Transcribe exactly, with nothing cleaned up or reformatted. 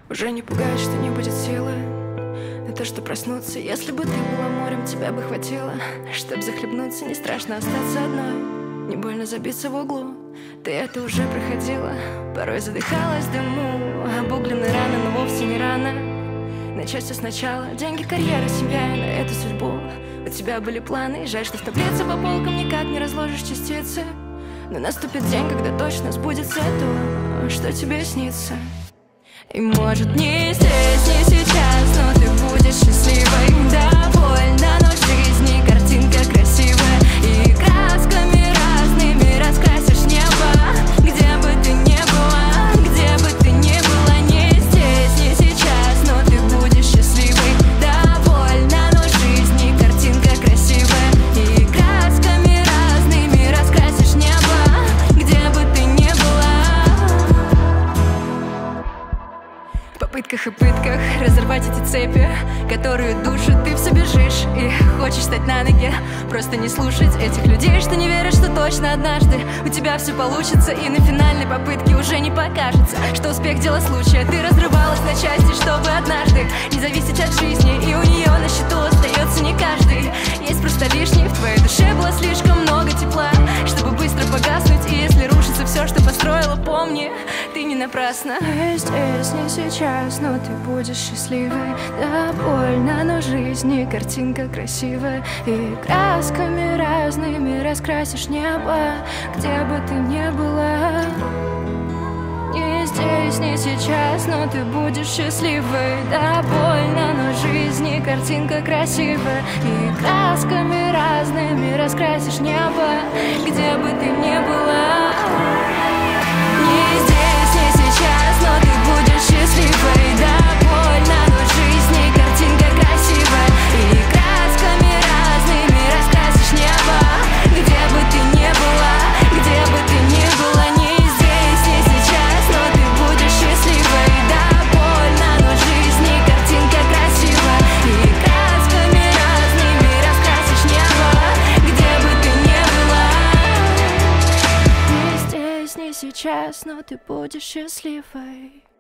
Уже не пугает, что не будет силы на то, что проснуться. Если бы ты была морем, тебя бы хватило, чтоб захлебнуться. Не страшно остаться одной, не больно забиться в углу. Ты это уже проходила, порой задыхалась в дыму. Обугленные раны, но вовсе не рано. Начать все сначала. Деньги, карьера, семья и на эту судьбу. У тебя были планы, и жаль, что в таблице по полкам никак не разложишь частицы. Но наступит день, когда точно сбудется то, что тебе снится. И может не здесь, не сейчас, но ты будешь счастливой, довольна, но в жизни картинка красивая. И красками разными раскрасишь небо. Где бы ты ни была, где бы ты ни была, не здесь, не сейчас, но ты будешь счастливой, довольна, но в жизни картинка красивая. И красками разными раскрасишь небо. Где бы ты ни была. В попытках и пытках разорвать эти цепи, которые душат, ты все бежишь и хочешь встать на ноги. Просто не слушать этих людей, что не верят, что точно однажды у тебя все получится. И на финальной попытке уже не покажется, что успех дело случая. Ты разрывалась на части, чтобы однажды не зависеть от жизни. И у нее на счету остается не каждый. Есть просто лишний, в твоей душе было слишком много тепла, чтобы быстро погаснуть. И если рушится все, что построила, помни, ты не напрасно. Не здесь, не сейчас, но ты будешь счастливой, да больно, но в жизни картинка красивая. И красками разными раскрасишь небо. Где бы ты ни была. Не здесь, не сейчас, но ты будешь счастливой, да больно, но в жизни картинка красивая. И красками разными раскрасишь небо. Где бы ты ни была. Не здесь, не сейчас, но ты будешь счастливой, да больно, но в жизни картинка красивая. И красками разными раскрасишь небо. Где бы ты ни была, где бы ты ни была. Не здесь, не сейчас, но ты будешь счастливой, да больно, но в жизни картинка красивая. И красками разными раскрасишь небо. Где бы ты ни была. Не здесь, не сейчас, но ты будешь счастливой.